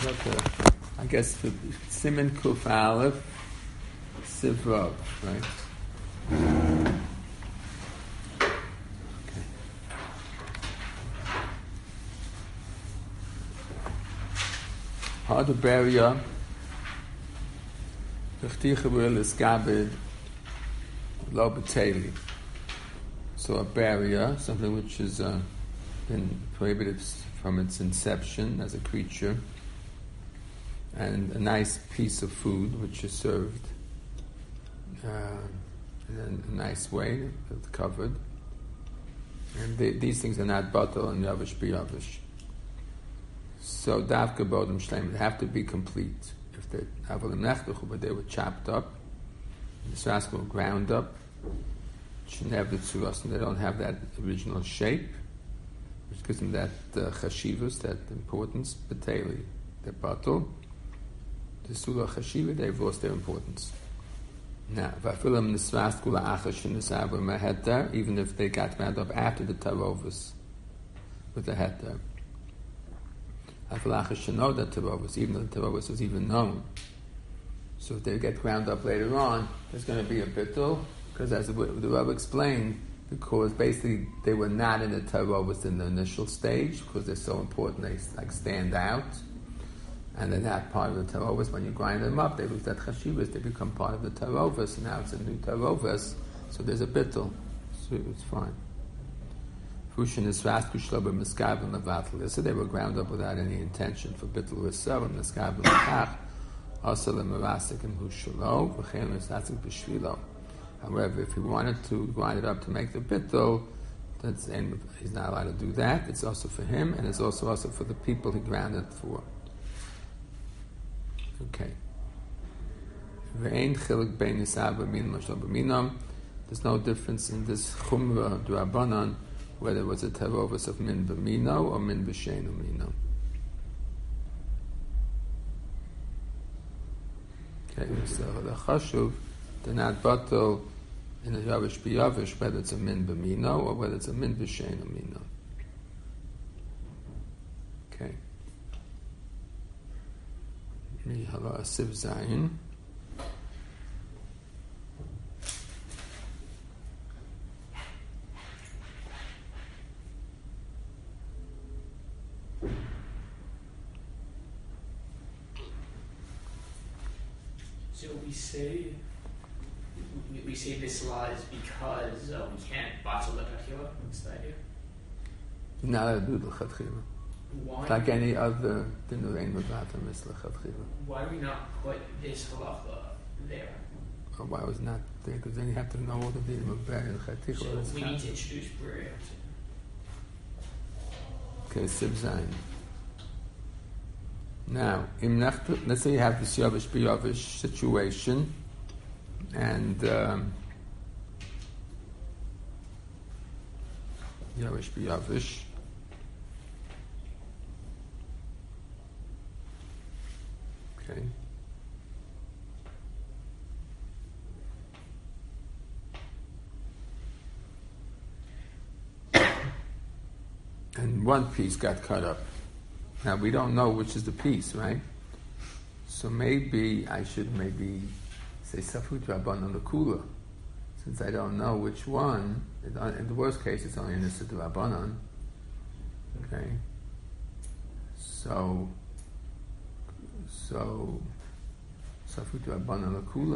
I guess for Siman Kuf Aleph, Sivrov, right? Okay. Hardaberia, V'chticha is Gabed, Lo B'Teli. So a barrier, something which has been prohibited from its inception as a creature, and a nice piece of food which is served in a nice way, it's covered. And these things are not batal and yavish biyavish. So davka bodem shleim, they have to be complete. If they avolim nechtuchu, but they were chopped up, the sras were ground up, never to us, and they don't have that original shape, which gives them that chashivus, that importance. Beteli, they're batal. The sula chashiva, they've lost their importance. Now, vafilam nisras kula achash nisava maheter, even if they got ground up after the tarovus with the heter. Afil achash know that tarovus, even though the tarovus was even known. So if they get ground up later on, there's going to be a bittul. Because as the Rebbe explained, because basically they were not in the tarovus in the initial stage, because they're so important, they like stand out, and they're not part of the tarovus. When you grind them up, they lose that chashivas, they become part of the tarovus, and now it's a new tarovus, so there's a bittul, so it's fine. Fushin is rasku shlober miskabel mevatel. So they were ground up without any intention for bittul v'serim miskabel l'kach asalim merasik and hushalo v'chein l'sasik b'shvilo. However, if he wanted to grind it up to make the bittul, he's not allowed to do that. It's also for him, and it's also for the people he ground it for. Okay. There's no difference in this chumrah d'Rabbanan whether it was a tarovus of min b'mino or min b'sheinu mino. Okay, so the chashuv, they're not batal in a yavish biyavish, whether it's a min b'mino or whether it's a min b'sheinu mino. Okay. Mihala Siv Zayin. So we say this law is because we can't batal the kachila. What's the idea? Not a do the chatchila. Why? Like any other dinurein mevatam is lechatchila. Why do we not put this halacha there? Or why was not there? Because then you have to know all the dinim of ber and chatchila. So we need to introduce prayer. Okay, Siv Zayin. Now, let's say you have this yavish biyavish situation, and yavish biyavish. Okay. And one piece got cut up. Now we don't know which is the piece, right? So maybe I should say Safut Rabbanan L'Kula, since I don't know which one. In the worst case, it's only in the Nisid Rabbanan. Okay. So Safut Rabbanan L'Kula.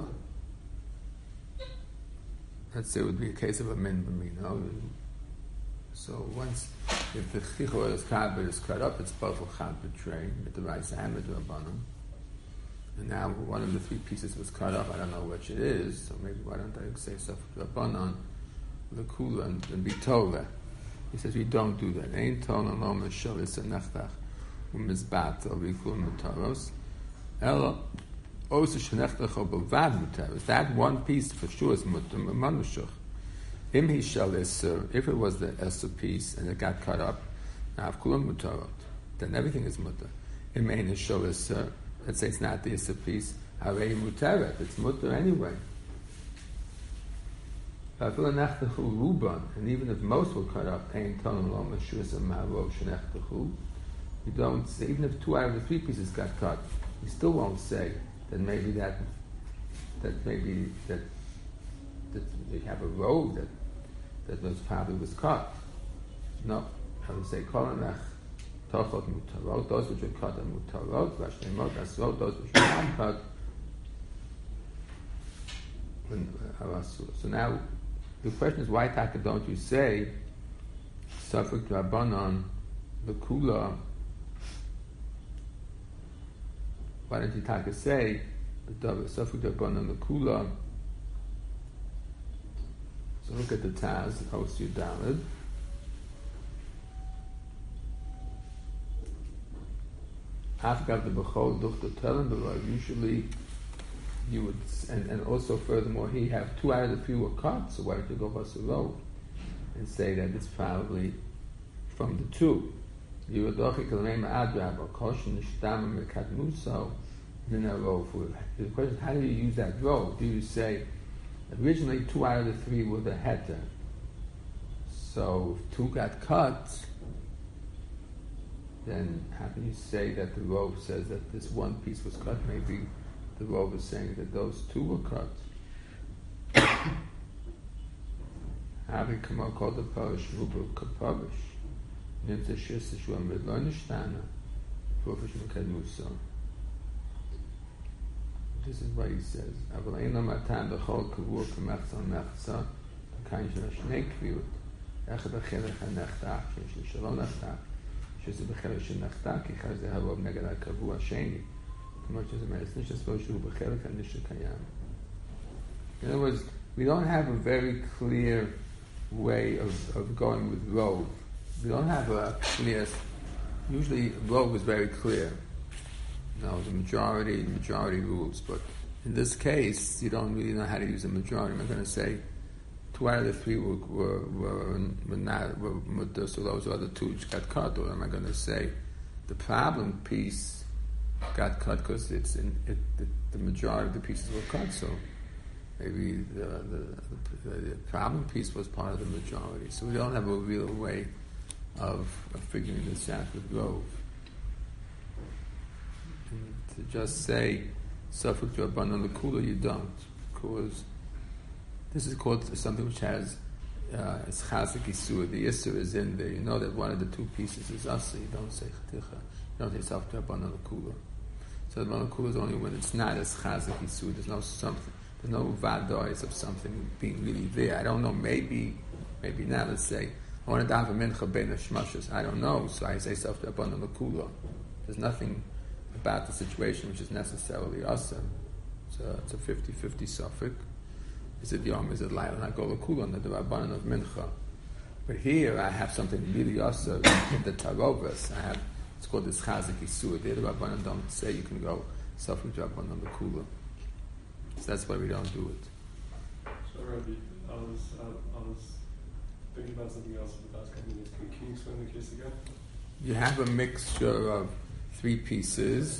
Let's say it would be a case of a min b'mino. So once, if the chichor is cut up, it's both chad betray with the rice and with the rabbanon. And now one of the three pieces was cut up. I don't know which it is. So maybe why don't I say stuff with rabbanon, lekula, and be told that. He says we don't do that. Ein ton alom eshalis nechtach umizbat or vikul mutaros. Elo osu shenechtach or bavad mutaros. That one piece for sure is manushach. If it was the Esser piece and it got cut up, then everything is mutter. Let's say it's not the Esser piece, it's mutter anyway. And even if most were cut up, you don't say, even if 2 out of the 3 pieces got cut, you still won't say that maybe that you have a robe that was probably cut. No, I would say kolanach tochot mutarot, those which are cut are mutarot, vashnemot asrot, those which are not cut are asur. So now the question is, why taka don't you say safek drabanan the kula? Why don't you taka say safek drabanan the kula? So look at the Taz, Osir Daled. Afgav the Bechol Duchta Telen Below. Usually you would, and also furthermore, he have 2 out of the 3 were cut, so why don't you go Vasaro and say that it's probably from the 2? You would dochi kalmeima adrab or koshin nishtama mekat muso in a row. The question is, how do you use that row? Do you say originally 2 out of the 3 were the heter, so if 2 got cut, then how can you say that the Rov says that this one piece was cut? Maybe the Rov is saying that those 2 were cut. Having come out called the parish Ruba Kaparish, Nimta Shishishua Midlonishtana, Profession Kanuso. This is what he says. Avalaina Matan the whole Kavur Kamachsan Machsa, the kind of Snake view. Echad Achelech Hanechtach, Shalom Nachtach, Shis Bechelech Nachtach, Kichaz the Havob Negada Kavua Sheni. Much as a man, it's not just supposed to be Bechelech and Nishakayam. In other words, we don't have a very clear way of going with Rov. We don't have a clear. Usually, Rov is very clear. No, the majority rules, but in this case, you don't really know how to use a majority. I'm going to say 2 out of the 3 were not, so those other 2 which got cut, or am I going to say the problem piece got cut because the majority of the pieces were cut, so maybe the problem piece was part of the majority. So we don't have a real way of figuring this out with Rov. To just say safek drabanan lekula, you don't, because this is called something which has it's chazik isur. The isur is in there. You know that one of the 2 pieces is asa. You don't say chaticha. You don't say safek drabanan lekula. So the lekula is only when it's not as chazik isur. There's no vadois of something being really there. I don't know. Maybe not. Let's say I want to daven mincha bein hashmashos. I don't know. So I say safek drabanan lekula. There's nothing about the situation which is necessarily awesome. So it's a 50-50 suffix. Is it Yom? Is it Laila? Not go Kulan, the Rabbanan of Mincha. But here I have something really awesome in the Tarovas. It's called this Chazik Isur. The Rabbanan don't say you can go suffix Rabbanan the Kulan. So that's why we don't do it. So Rabbi, I was thinking about something else for the past couple minutes. Can you explain the case again? You have a mixture of 3 pieces.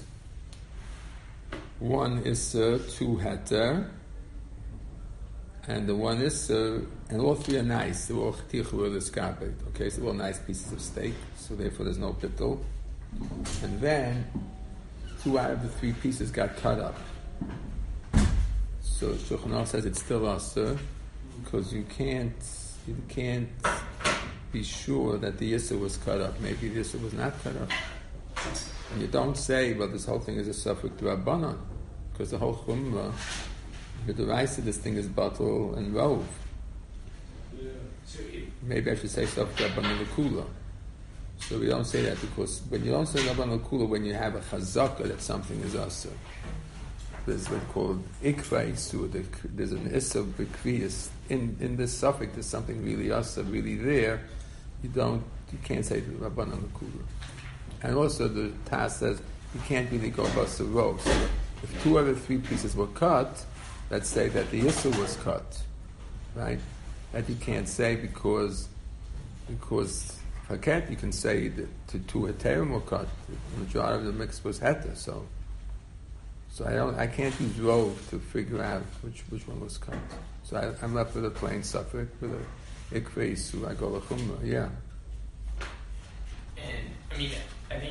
1 Isser, 2 Heter, and the 1 Isser, and all 3 are nice. They're all Chtichu L'skabed. Okay, so they're all nice pieces of steak, so therefore there's no bittul. And then 2 out of the 3 pieces got cut up. So Shulchan Aruch says it's still Isser, because you can't be sure that the Isser was cut up. Maybe the Isser was not cut up. And you don't say, well, this whole thing is a safek drabanan, because the whole chumrah, the rice of this thing is batul and rov. Yeah. So Maybe I should say safek drabanan lekula. So we don't say that because when you don't say drabanan lekula, when you have a chazaka that something is asa, there's what's called ikra isur. There's an issa b'kriyas in this suffix. There's something really asa, really there. You can't say drabanan lekula. And also the Taz says you can't really go bust the row. So if 2 out of 3 pieces were cut, let's say that the Yisur was cut, right? That you can't say because Haket, you can say that to 2 Heterim were cut. The majority of the mix was Heter, so I can't use row to figure out which one was cut. So I'm left with a plain suffix with a Ikra Yisur. I go L'chumra, yeah. And I mean, I think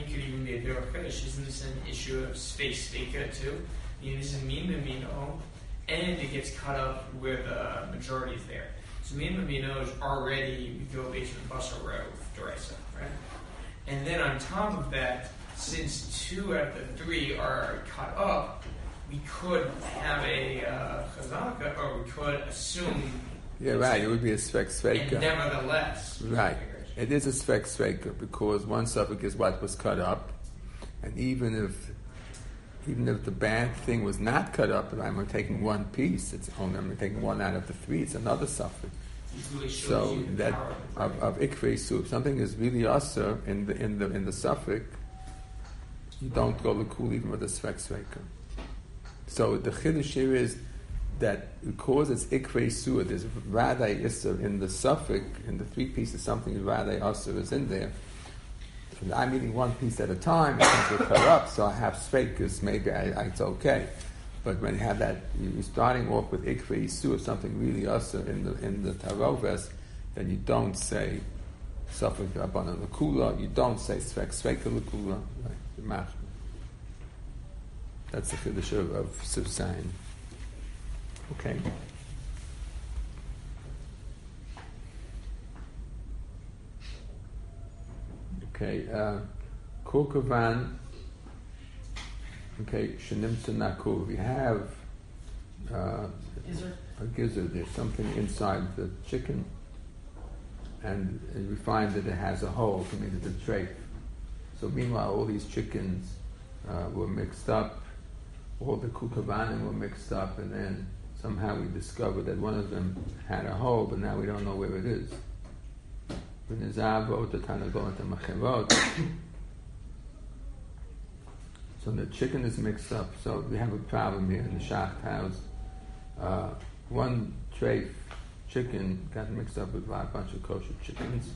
could even be a bigger Kiddush. Isn't this an issue of space Sveka too? This is Min B'Mino, and it gets cut up where the majority is there. So Min B'Mino is already, we go based on Basar Rov, Deresa, right? And then on top of that, since 2 out of the 3 are cut up, we could have a chazaka, or we could assume. Yeah, right. It would be a svek sveka. And nevertheless, right. It is a svek sveka because one suffix is what was cut up, and even if the bad thing was not cut up, and I'm taking one piece, it's only I'm taking 1 out of the 3. It's another suffix. Really so that of ikvei soup, something is really usher in the suffix. You don't go l'kul even with a svek sveka. So the chiddush here is that because it's ikvei suah, there's radai isser in the suffix, in the 3 pieces, something radai usher is in there. And I'm eating 1 piece at a time, things will cut up, so I have svekas, maybe it's okay. But when you have that, you're starting off with ikvei suah, something really usher in the taroves, then you don't say suffix rabbanan l'kula, you don't say svek sveka l'kula, right? That's the chiddush of Sivsayin. Okay. Okay. Kurkavan. Okay. Shenimtza nakur. We have a gizzard. There's something inside the chicken, and we find that it has a hole from either the trafe. So meanwhile, all these chickens were mixed up. All the kukavanim were mixed up, and then somehow we discovered that one of them had a hole, but now we don't know where it is. So the chicken is mixed up, so we have a problem here in the shacht house. One tray chicken got mixed up with a bunch of kosher chickens,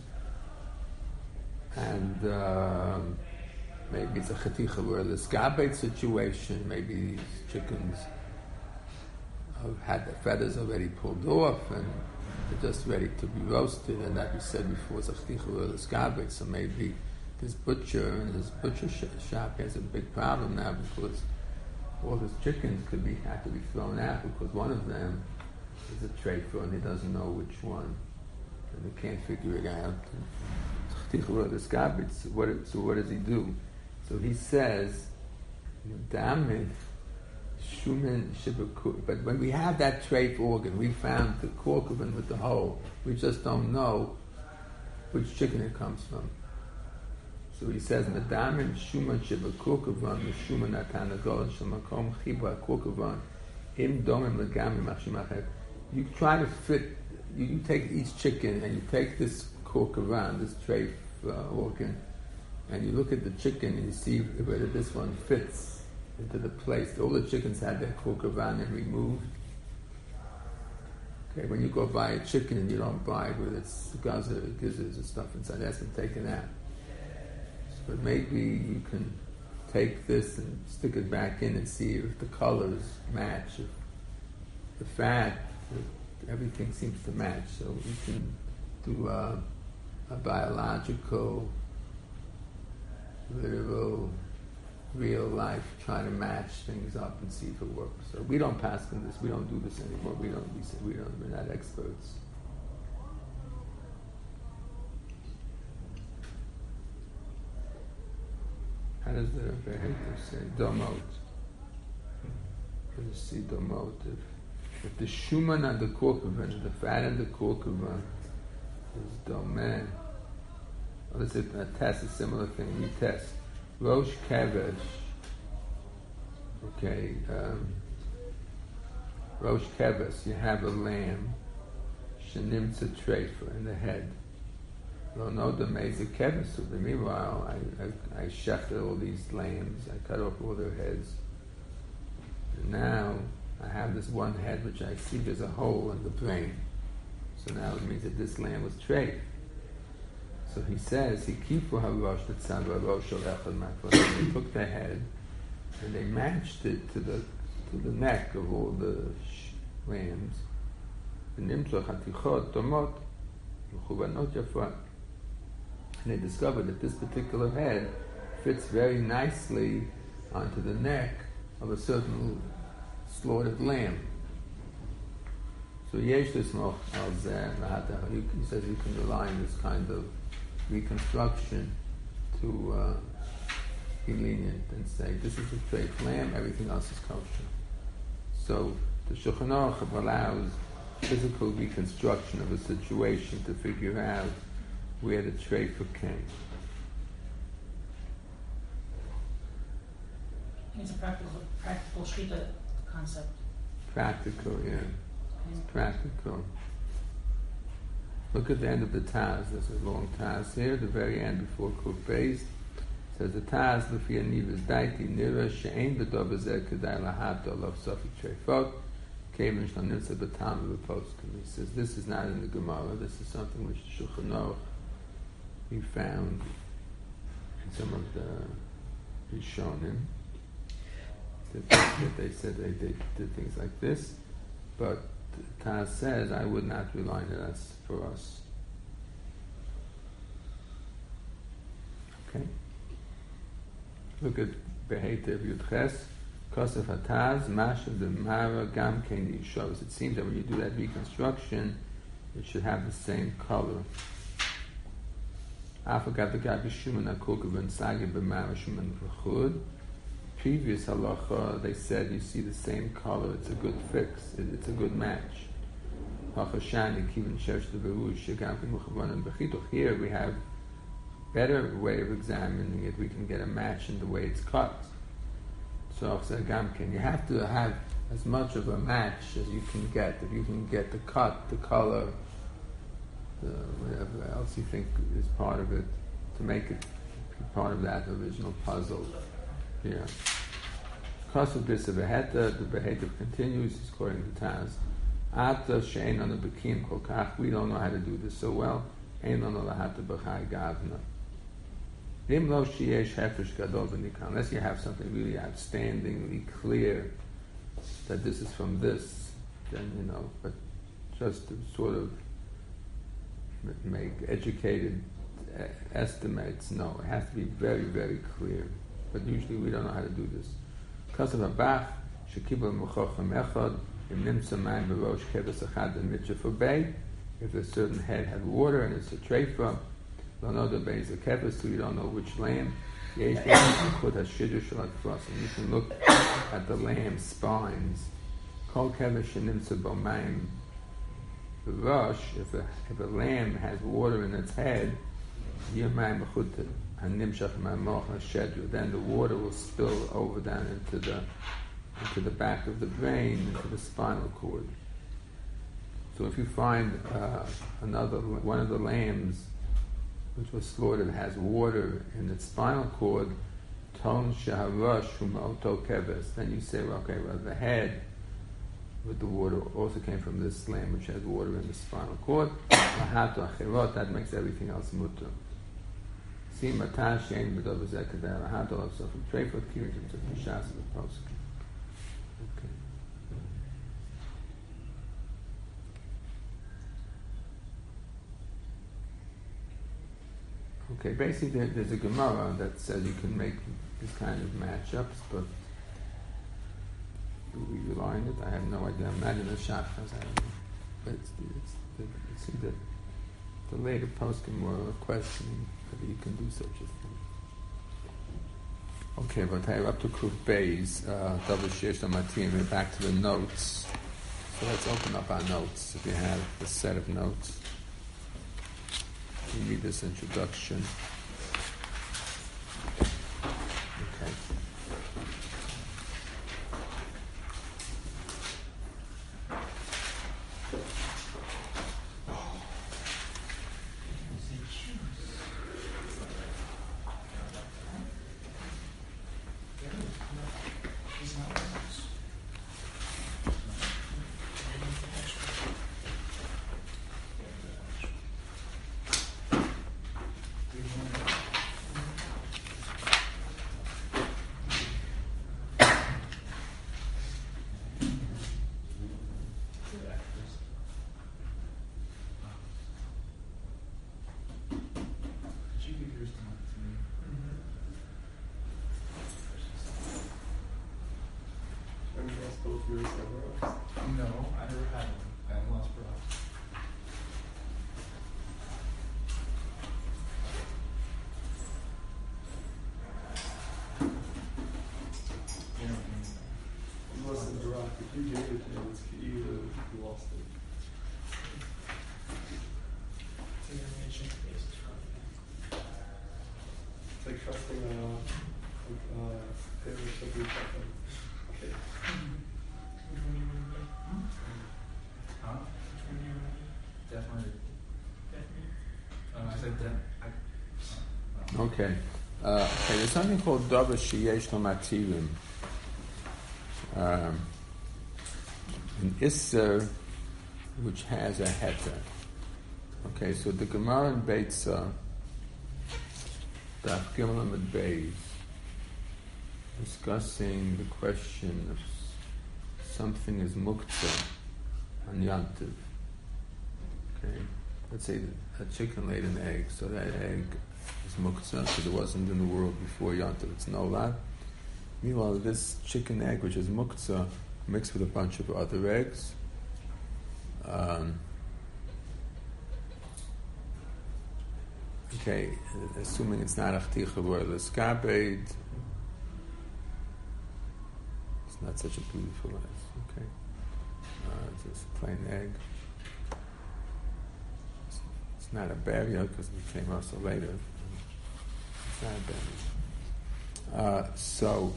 and maybe it's a chaticha where the skabate situation, maybe these chickens have had the feathers already pulled off and they're just ready to be roasted, and like we said before, it's a chaticha where the skabate, so maybe this butcher and his butcher shop has a big problem now because all his chickens had to be thrown out because one of them is a treifa and he doesn't know which one, and he can't figure it out. Chaticha where the skabate, so what does he do? So he says, "Damn shumen shibakur." But when we have that treif organ, we found the korkovan with the hole. We just don't know which chicken it comes from. So he says, "Medamin shumen shibakurkovan, shumen atanagol shemakom chiba korkovan im domim legamim achshimachet." You try to fit. You take each chicken and you take this korkovan, this treif organ. And you look at the chicken and you see whether this one fits into the place. All the chickens had their korkovan removed. Okay, when you go buy a chicken and you don't buy with its gizzards and stuff inside, that's been taken out. But maybe you can take this and stick it back in and see if the colors match, if the fat, if everything seems to match. So you can do a biological, literal, real life, try to match things up and see if it works. So we don't pass on this. We don't do this anymore. We're not experts. How does the Behemoth say? Domot. Let's see domot. If the shuman and the korkovan, the fat and the korkovan is domeh. Let's say a test, a similar thing. We test. Rosh Kevesh. Okay. Rosh Kevesh, you have a lamb. Shenimtza treifa in the head. Lo no demeza kevesh. So meanwhile, I shechted all these lambs. I cut off all their heads. And now I have this one head which I see there's a hole in the brain. So now it means that this lamb was treif. So he says, he kifu harosh tetzava rosh echad makvah. They took the head and they matched it to the neck of all the lambs. And they discovered that this particular head fits very nicely onto the neck of a certain slaughtered lamb. So Yesh Lismoch al Zeh, he says you can rely on this kind of reconstruction to be lenient and say this is a treif lamb, everything else is kosher. So the Shulchan Aruch allows physical reconstruction of a situation to figure out where the treifa came. It's a practical shita concept. Practical, yeah. It's practical. Look at the end of the Taz. There's a long Taz here. The very end before Kuf Beis says the Taz Lefi Anivas Daiti Nira She'ein B'Dov Zeh Kedai Lahat Olav Sofi Treifot Kevin Shnanitza B'Tam B'Poskim. He says this is not in the Gemara. This is something which the Shulchan Aruch we found in some of the Rishonim. That they said they did things like this, but Taz says, I would not rely on it as for us. Okay? Look at Behetev Yudches, Kosef HaTaz, Mashav the Mara Gam Keni shows. It seems that when you do that reconstruction, it should have the same color. Afagat Begabi Shuman Akulka Ben Sagi B'Mara Shuman V'Chud. Previous halacha, they said you see the same color, it's a good fix, it's a good match. Here we have better way of examining it. We can get a match in the way it's cut. So you have to have as much of a match as you can get. If you can get the cut, the color, whatever else you think is part of it, to make it part of that original puzzle. Yeah. Because of this, the Beheta continues, according to Taz. Ata she'ein on the bekim kol kach. We don't know how to do this so well. Ein on the lahata b'chai gavna. Lim lo sheyesh hefesh gadol v'nikan. Unless you have something really outstandingly clear that this is from this, then But just to sort of make educated estimates, no, it has to be very, very clear. But usually we don't know how to do this. Kasav Abach, Shekibel Mechochem Echad, Im Nimtza Mayim Berosh Keves Echad Mitzvah for Bay. If a certain head had water and it's a treifa, don't know the Bay is a keves, so you don't know which lamb. Yesh Put HaShiddush Shalat Frost, and you can look at the lamb's spines. Kol Keves Shenimtza Bo Mayim Berosh, if a lamb has water in its head, Yirmayim Mechutah. Then the water will spill over down into the back of the brain, into the spinal cord. So if you find one of the lambs which was slaughtered has water in its spinal cord, ton shaharash humoto keves, then you say, well, the head with the water also came from this lamb which has water in the spinal cord. That makes everything else mutter. See, Matash Shein B'Dov Zeh Kedei Lahat Olav Sofi Treifot Kirin to Pishas V'Poskim. Okay, basically there's a Gemara that says you can make this kind of matchups, but do we rely on it? I have no idea. Imagine a Shachas, I don't know. But it seems that the later poskim were questioning whether you can do such a thing. Okay, but I have up to Kuf Beis, Double Shesh Matim, we're back to the notes. So let's open up our notes. If you have a set of notes, you read this introduction. Okay. It's like trusting there should be something. Okay. Huh? Definitely. I said that. Okay. Okay, there's something called Davar Sheyesh Lo Matirim. An Isser which has a heter. Okay, so the Gemara in Beitza, Daf Gimel Amud Beis, discussing the question of something is muktzah on Yantiv. Okay, let's say a chicken laid an egg, so that egg is muktzah because it wasn't in the world before Yantiv. It's nolad. Meanwhile, this chicken egg, which is muktzah, mixed with a bunch of other eggs. Okay, assuming it's not achticha royal escabade, it's not such a beautiful egg. Okay, it's just a plain egg. It's not a berry because it came also later. It's not a berry. So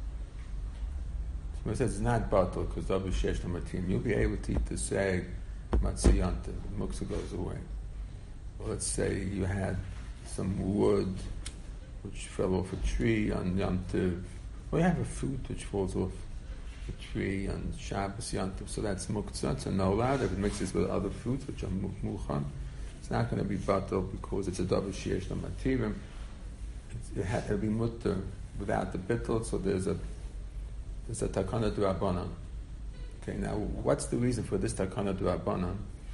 it says it's not bottle because Davar Sheyesh Lo Matirim. You'll be able to eat this egg matziyanta. The muktzah goes away. Well, let's say you had some wood which fell off a tree on Yom Tov, or you have a fruit which falls off a tree on Shabbos Yom Tov, so that's muktzah, it's a nolad. If it mixes with other fruits which are muchan, it's not going to be batal because it's a Davar Sheyesh Lo Matirim. It'll be mutter without the bittul, so there's a takana d'Rabbanan. Okay, now what's the reason for this takana d'Rabbanan?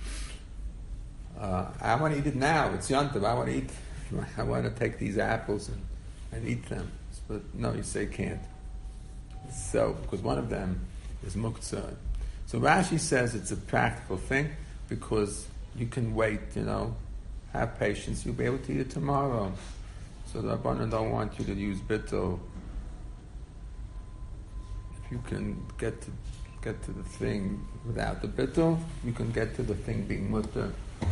I want to eat it now. It's Yantiv. I want to take these apples and eat them. But no, you say can't. So, because one of them is muktzah. So Rashi says it's a practical thing because you can wait, have patience. You'll be able to eat it tomorrow. So the Rabbanan don't want you to use bittul. If you can get to the thing without the bittul, you can get to the thing being mutter.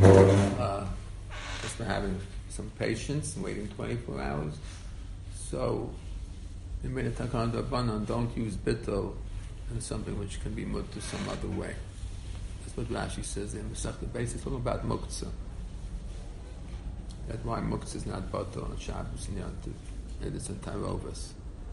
Just for having some patience and waiting 24 hours. So, in Minat Takana D'Rabbanan, don't use bittul in something which can be mutter some other way. That's what Rashi says in Masechta Beis. It's all about muktzah. That's why muktzah is not batal on Shabbos and Yom Tov. It is in Tarovas.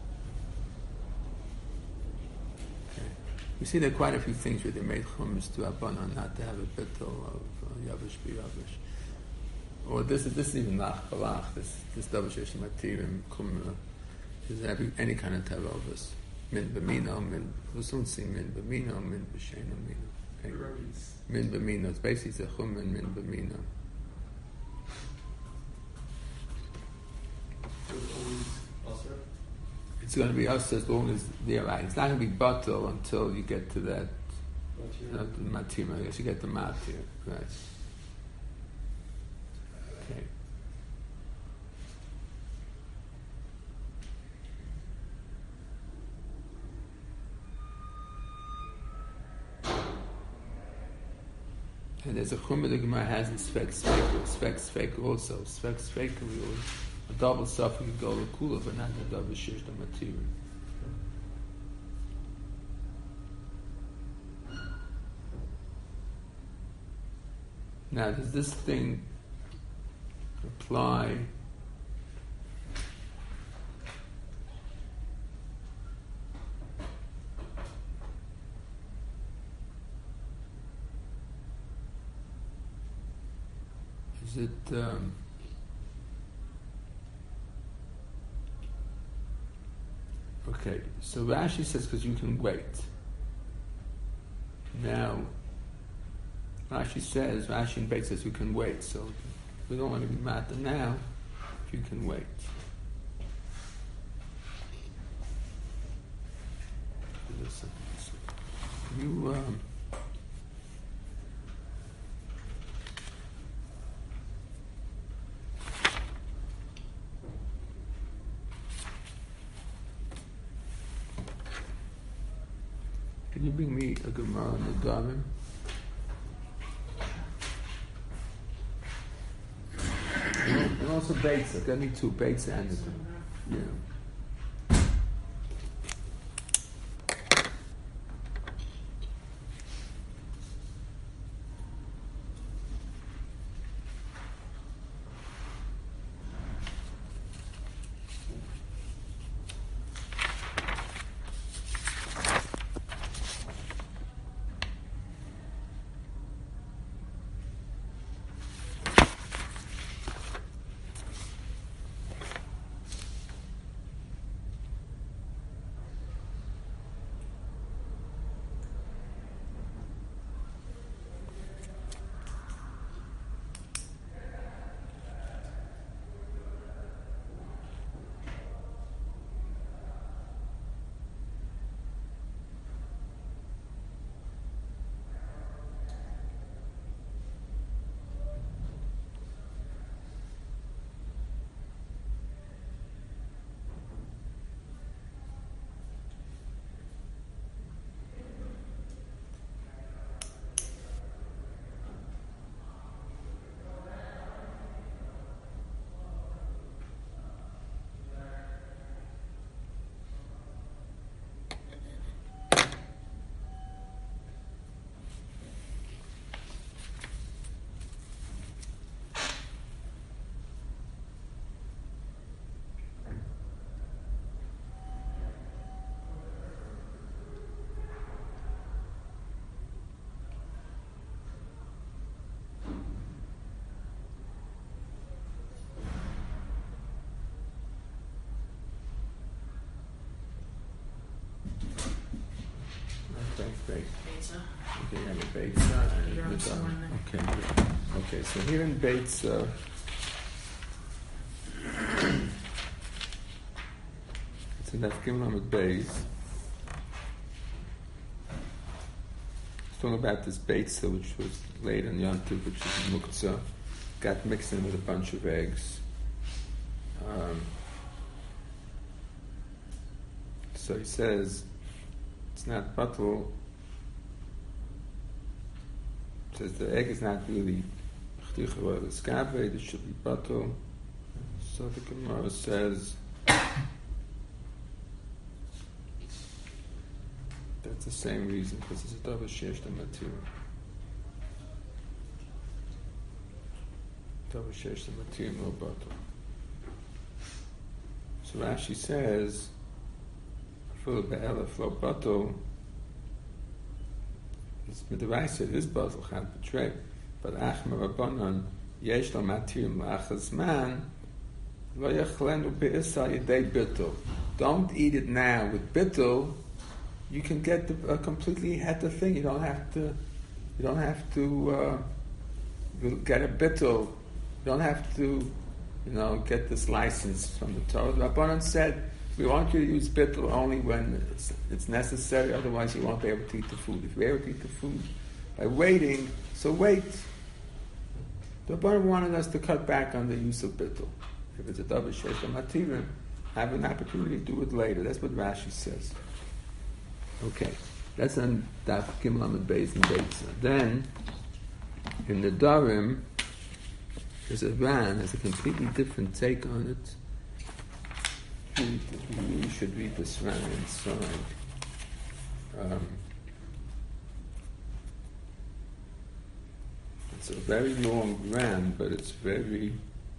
You see, there are quite a few things where they made chumash to Rabbanan not to have a bittul of yavish b'yavish. Or this is even lach balach. This Davar Sheyesh Lo Matirim kumra is any kind of tarovas. Min b'mino, min v'sunsi, min b'mino, min b'sheina mino. Okay. Min b'mino. It's basically a chumra min b'mino. So it's always also. It's going to be us as long as they're right. It's not going to be batal until you get to that matir. I guess you get the matir, right? Okay. And there's a chumra the Gemara has in Svek Svek also. Svek Svek a double suffix could go to kula, but not the Davar Sheyesh Lo Matirim. Now, does this thing apply is it okay, so Rashi says because you can wait. Now, Rashi in Beit says you can wait, so we don't want to be matter now if you can wait. You can you bring me a Gemara on the Davin? And also also Beitza. Get me two Beitza and yeah. Great. Beitza. Okay, you have a Beitza and You're a on somewhere in there. Okay, good. Okay, so here in Beitza, it's in Daf Gimel Amud Beis. It's talking about this Beitza, which was laid on Yom Tov, which is Muktzah, got mixed in with a bunch of eggs. So he says, it's not batul. Says the egg is not really chticha escape. It should be batul. So the Gemara says that's the same reason because it's a davar sheyesh l'matir. Davar sheyesh l'matir no batul. So Rashi says, "Full be'elef lo batul." Midiraisa it is batul chan betray, but achma rabbanon yesh lo matirim la'achas man lo yachlenu be'isa yedei bittul. Don't eat it now with bittul. You can get a completely heta thing. You don't have to get a bittul. You don't have to, get this license from the Torah. The Rabbanon said, we want you to use bittul only when it's necessary, otherwise you won't be able to eat the food. If you're able to eat the food by waiting, so wait. The Rabbanon wanted us to cut back on the use of bittul. If it's a davar sheyesh l'matirim, have an opportunity to do it later. That's what Rashi says. Okay, that's on Daf Gimel Amud Beis and Beitza. Then, in the Darim, there's a Ran, has a completely different take on it. You should read this Ran inside. It's a very long Ran, but it's very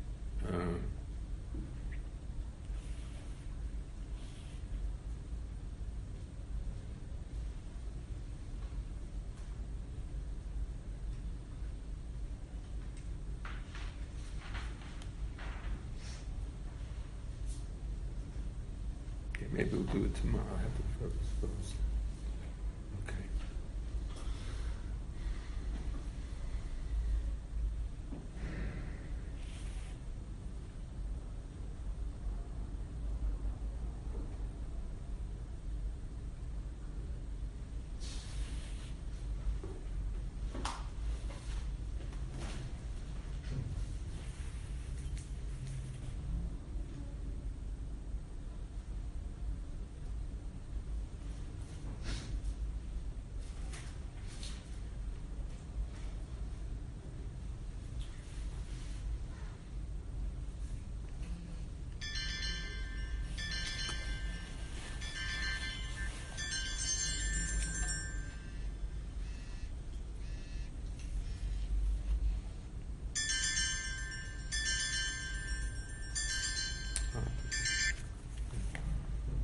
maybe we'll do it tomorrow. I have to focus first. Okay.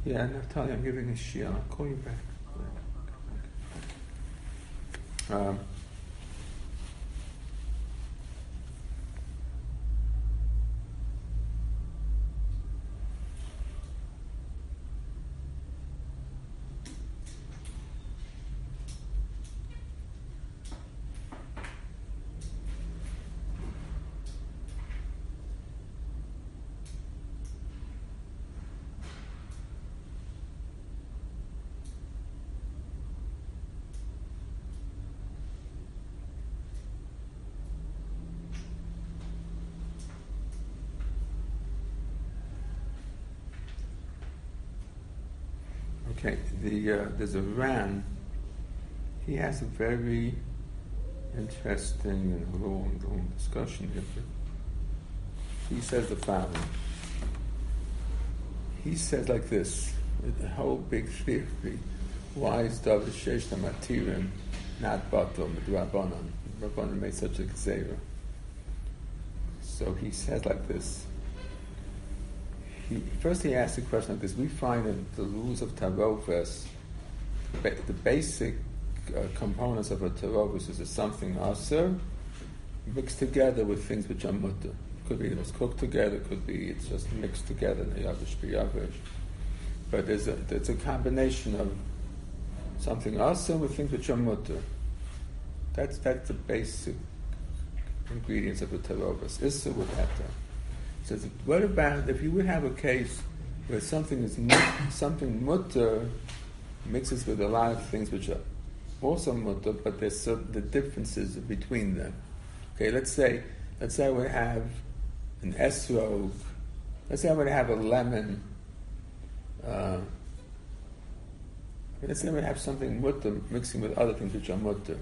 Yeah, Naftali, I'm giving a shiur. I'll call you back. Okay, there's a Ran. He has a very interesting and long discussion here. He says the following. He says like this, the whole big theory. Why is David Sheshta Matirim not Batum, Rabbanan? Rabbanan made such a gzeira. So he says like this. First he asks the question like this. We find in the rules of Tarovis, the basic components of a Tarovis is something aser mixed together with things which are mutter. Could be it was cooked together, could be it's just mixed together, but there's a combination of something aser with things which are mutter. That's the basic ingredients of a Tarovis. Issa with heta. Says, what about if you would have a case where something is something mutter mixes with a lot of things which are also mutter, but there's the differences between them. Okay, let's say I would have an esrog. Let's say I would have a lemon. Let's say I would have something mutter mixing with other things which are mutter.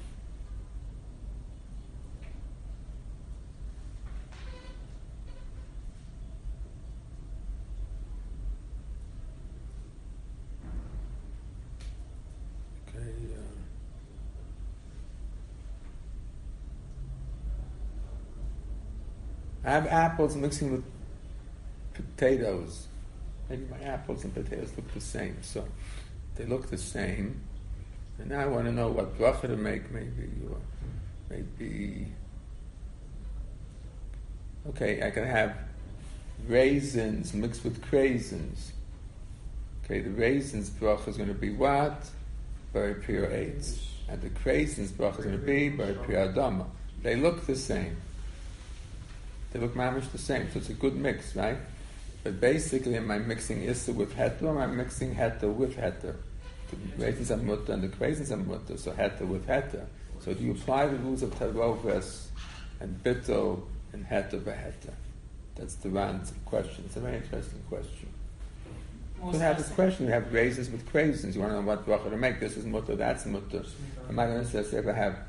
I have apples mixing with potatoes. Maybe my apples and potatoes look the same. So they look the same. And now I want to know what bracha to make, maybe. Okay, I can have raisins mixed with craisins. Okay, the raisins bracha is going to be what? Bar Pir Eitz. And the craisins bracha is going to be Bar Pir Adama. They look the same. They look mamish the same, so it's a good mix, right? But basically, am I mixing Issa with Heta, or am I mixing Heta with Heta? The raisins are mutter and the craisins are mutter, so Heta with Heta. So do you apply the rules of Taroves and Bittel and Heta v'Heta? That's the Ran's question. It's a very interesting question. You have this question, you have raisins with craisins. You want to know what bracha to make. This is mutter, that's mutter. Am I going to say, if I have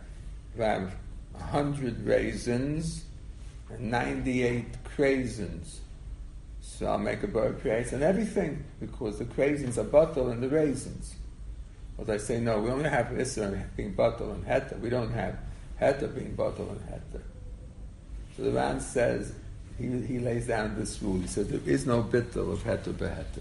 100 raisins, 98 craisins. So I'll make a bar praise and everything because the craisins are bottle and the raisins. But I say no, we only have Issa being bottle and Heta. We don't have Heta being bottle and Heta. So the Ran says he lays down this rule. He says there is no bittul of Heta beheta.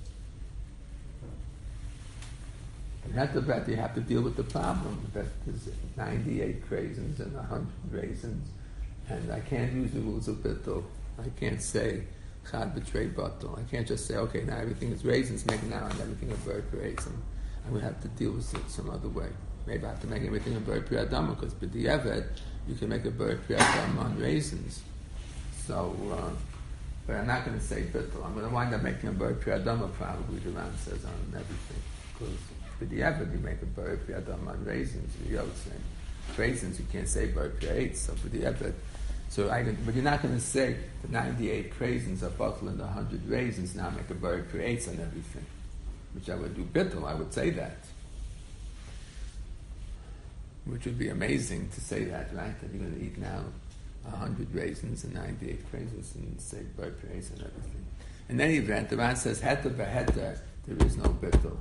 In Heta beheta you have to deal with the problem that there's 98 craisins and 100 raisins. And I can't use the rules of bittul. I can't say chad betray batul. I can't just say, okay, now everything is raisins, make now and everything a bird raisin. I'm going to have to deal with it some other way. Maybe I have to make everything a bird pri adama, because b'di'evet you can make a bird pri adama on raisins. So, but I'm not going to say bittul. I'm going to wind up making a bird pri adama probably, the Ran says, on everything. Because b'di'evet you make a bird pri adama on raisins. You know, raisins you can't say bird pri eitz, so b'di'evet. But you're not going to say the 98 craisins are bottle and the 100 raisins now make a bird creates and everything, which I would do bittul. I would say that, which would be amazing to say that, right? That you're going to eat now 100 raisins and 98 craisins and say bird creates and everything. In any event, the man says heta beheta, there is no bittul.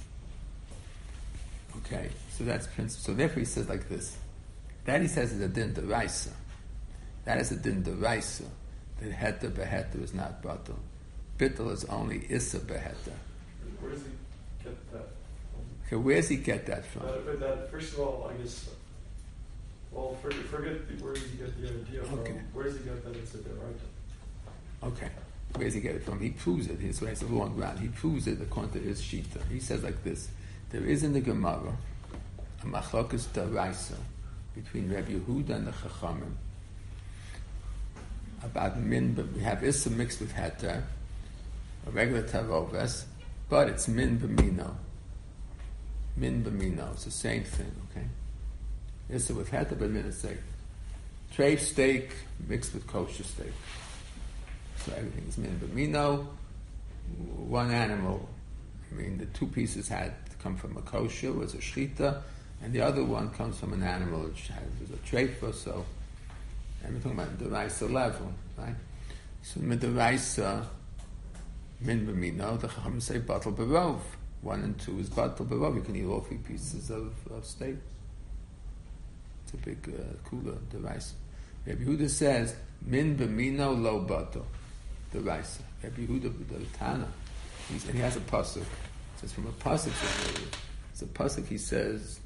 Okay, so that's principle. So therefore he says like this. That he says is a din deraisa. That is a din deraisa, that heta beheta is not batul. Bittul is only issa beheta. Where does he get that? Okay, where does he get that from? But that, first of all, I guess. Well, forget where does he get the idea from? Okay. Where does he get that it's a deraita? Okay. Where does he get it from? He proves it. His way is a long ground. He proves it according to his shita. He says like this: there is in the Gemara a machlokas daraisa between Rabbi Yehuda and the Chachamim about min. But we have issa mixed with heter, a regular taroves, but it's min b'mino. Min b'mino. It's the same thing. Okay. Issa with heter, but min is steak. Treif steak mixed with kosher steak. So everything is min b'mino. One animal. I mean, the two pieces had to come from a kosher, was a shchita, and the other one comes from an animal which was a treifa. So, and we're talking about the deraisa level, right? So, midaraisa min b'mino. The Chachamim say batal berov. 1 and 2 is batal berov. You can eat all 3 pieces of steak. It's a big cooler deraisa. Rabbi Yehuda says min b'mino lo batal. The Raisa. Rabbi Yehuda the Tana. And he has a pasuk. It says from a pasuk. It's a pasuk. He says,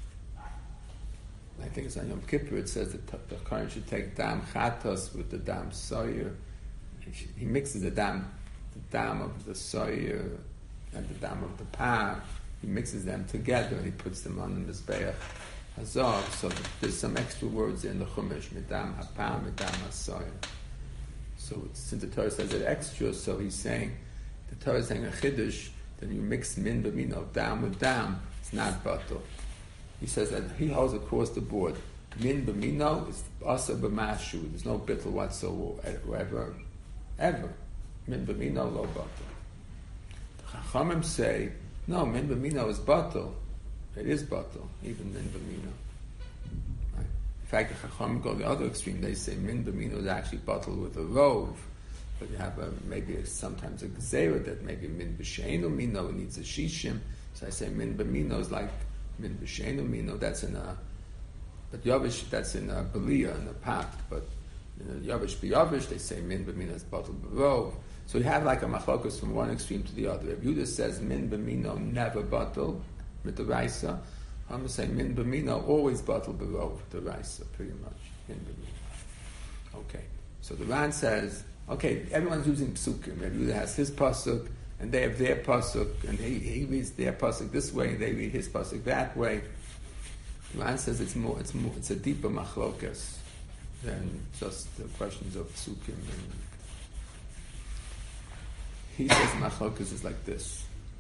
I think it's on Yom Kippur. It says that the Kohen should take dam chatos with the dam soyer. He mixes the dam of the soyer and the dam of the pan. He mixes them together and he puts them on the mizbeach hazar. So there's some extra words in the Chumash. Midam hapam, midam hasoyer. So since the Torah says it extra, so he's saying, the Torah is saying a chiddush, that you mix min b'mino, dam with dam, it's not batal. He says that he holds across the board. Min b'mino is asa b'mashu. There's no bittul whatsoever, ever. Min b'mino lo batal. The Chachamim say, no, min b'mino is batal. It is batal, even min b'mino. In fact, the Chacham go the other extreme. They say min b'mino is actually bottled with a rov, but you have sometimes a gzeira that maybe min b'sheinu mino needs a shishim. So I say min b'mino is like min b'sheinu mino. That's in a, but yavish that's in a belia in a pot. But in a yavish b'yavish they say min b'mino is bottled b'rov. So you have like a machlokus from one extreme to the other. Rabbi Yehuda says min b'mino never bottled with the raisa. I'm going to say min b'mino always batal berov the raisa pretty much min b'mino. Okay, so the Ran says, okay, everyone's using psukim. Rabbi Yehuda has his pasuk and they have their pasuk, and he reads their pasuk this way, and they read his pasuk that way. The Ran says it's a deeper machlokas than just the questions of psukim. And he says machlokas is like this.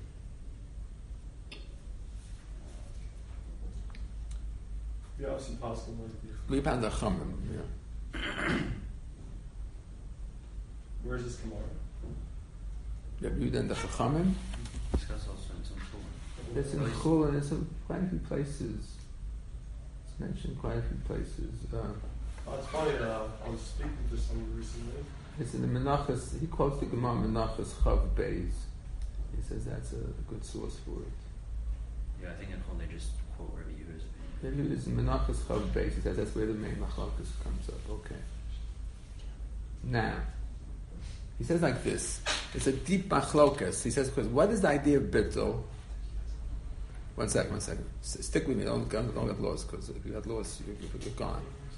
Yeah, it's impossible. Lipan the Chamim, yeah. Where's this tomorrow? Rabbi Yehuda and the Chachamim. Discuss also in some Chulin. It's in Chul and it's in quite a few places. It's mentioned quite a few places. It's funny, I was speaking to someone recently. It's in the Menachos. He quotes the Gemara Menachos Chav Beis. He says that's a good source for it. Yeah, I think in Chulin they just quote Rabbi Yehuda's. Rabbi Yehuda is Menachos Chav Beis. He says that's where the main machlokas comes up. Okay. Now, he says like this. It's a deep machlokas. He says, because what is the idea of bittul? One second. Stick with me. Don't get lost, because if you get lost, you're gone.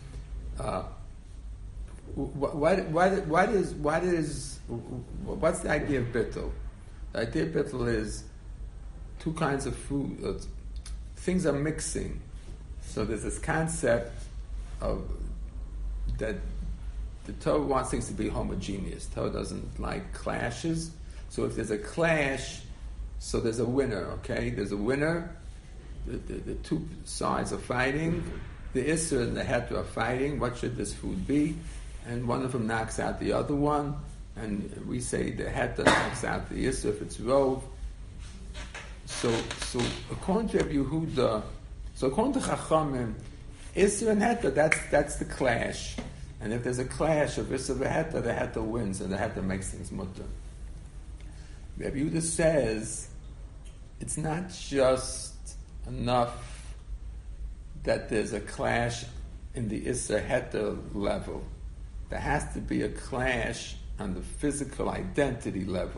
What's the idea of bittul? The idea of bittul is two kinds of food. Things are mixing. So there's this concept of that the Torah wants things to be homogeneous. Torah doesn't like clashes. So if there's a clash, so there's a winner, okay? There's a winner. The two sides are fighting. The Isser and the Heter are fighting. What should this food be? And one of them knocks out the other one. And we say the Heter knocks out the Isser if it's Rov. So according to Rabbi Yehuda, so according to Chachamim, Isser and Heter, that's the clash. And if there's a clash of Isser and Heter, the Heter wins, and the Heter makes things mutter. Rabbi Yehuda says it's not just enough that there's a clash in the Isser Heter level. There has to be a clash on the physical identity level.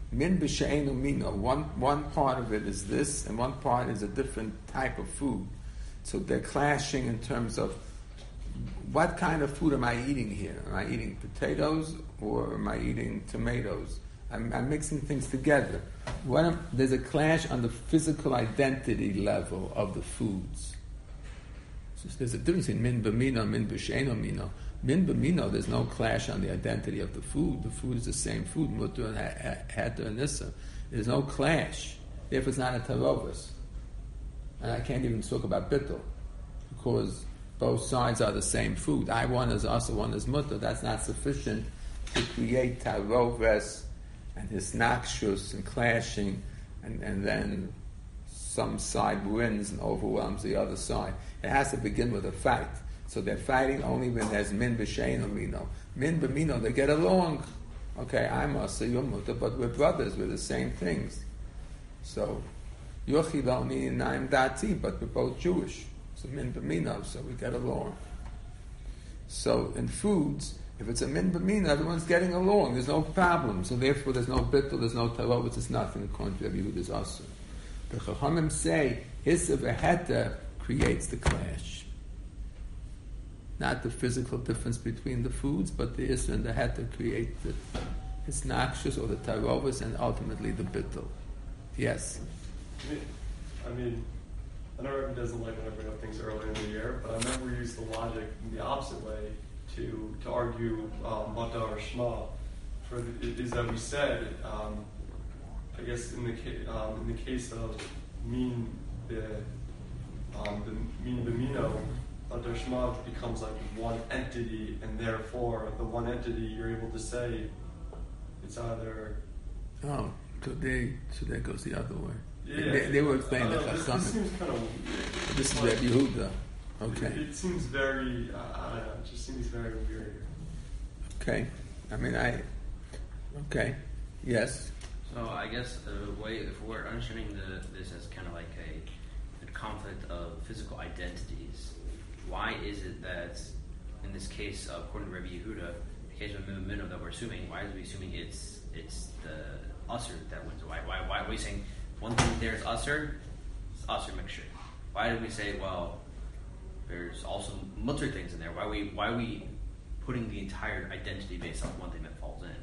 Min b'she'enu mino. One part of it is this, and one part is a different type of food. So they're clashing in terms of what kind of food am I eating here? Am I eating potatoes or am I eating tomatoes? I'm mixing things together. There's a clash on the physical identity level of the foods. So there's a difference in min b'mino, min b'she'enu mino. Min b'mino, there's no clash on the identity of the food. The food is the same food, mutter and heter and nissa. There's no clash. Therefore, it's not a tarovas. And I can't even talk about bittul, because both sides are the same food. One is asa, one is mutter. That's not sufficient to create tarovas and hisnakshus and clashing, and then some side wins and overwhelms the other side. It has to begin with a fight. So they're fighting only when there's min b'she'enu mino. Min b'mino, they get along. Okay, I'm asa, you're mutter, but we're brothers, we're the same things. So, yochiloni and I'm dati, but we're both Jewish. So min b'mino, so we get along. So in foods, if it's a min b'mino, everyone's getting along. There's no problem. So therefore, there's no bittul, there's no tarovas, there's nothing according to Rabbi Yehuda's asa. The Chachamim say issa v'heta creates the clash. Not the physical difference between the foods, but the issa and the heta create the hisnakshus or the tarovas and ultimately the bittul. Yes. I mean, I know Rebbe doesn't like when I bring up things earlier in the year, but I remember we used the logic in the opposite way to argue Mata or Shema. Is that we said, I guess in the case of Min B'mino, Mata Shema becomes like one entity, and therefore the one entity you're able to say it's either. Oh, so that goes the other way. Yeah, they were explaining the Chachamim. This seems kind of. This is Rabbi Yehuda. Okay. It seems very. I don't know. It just seems very weird. Okay. I mean, Okay. Yes. So I guess the way, if we're understanding this as kind of like a conflict of physical identities, why is it that in this case, according to Rabbi Yehuda, the case of Minnow that we're assuming, why is we assuming it's the usher that wins? Why are we saying one thing there is usher, it's usher mixture? Why did we say, well, there's also mutter things in there? Why are we putting the entire identity based on one thing that falls in?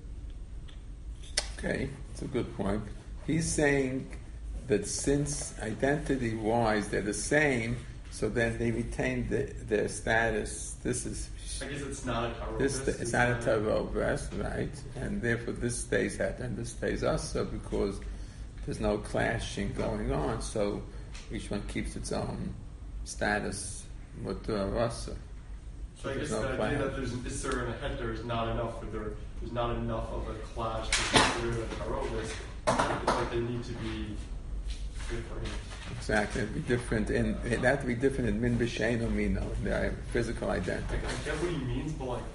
Okay, that's a good point. He's saying that since identity-wise they're the same, so then they retain their status. This is. I guess it's not a tarovas. It's not a tarovas, right? And therefore this stays het and this stays asa because there's no clashing going on. So each one keeps its own status, mutter or asa. So I guess the idea that there's an isser and a heter is not enough, or there's not enough of a clash to consider a tarovas. It's like they need to be different. Exactly, it'd be different it had to be different in min b'she'enu mino, in their physical identity. I get what he means, but like,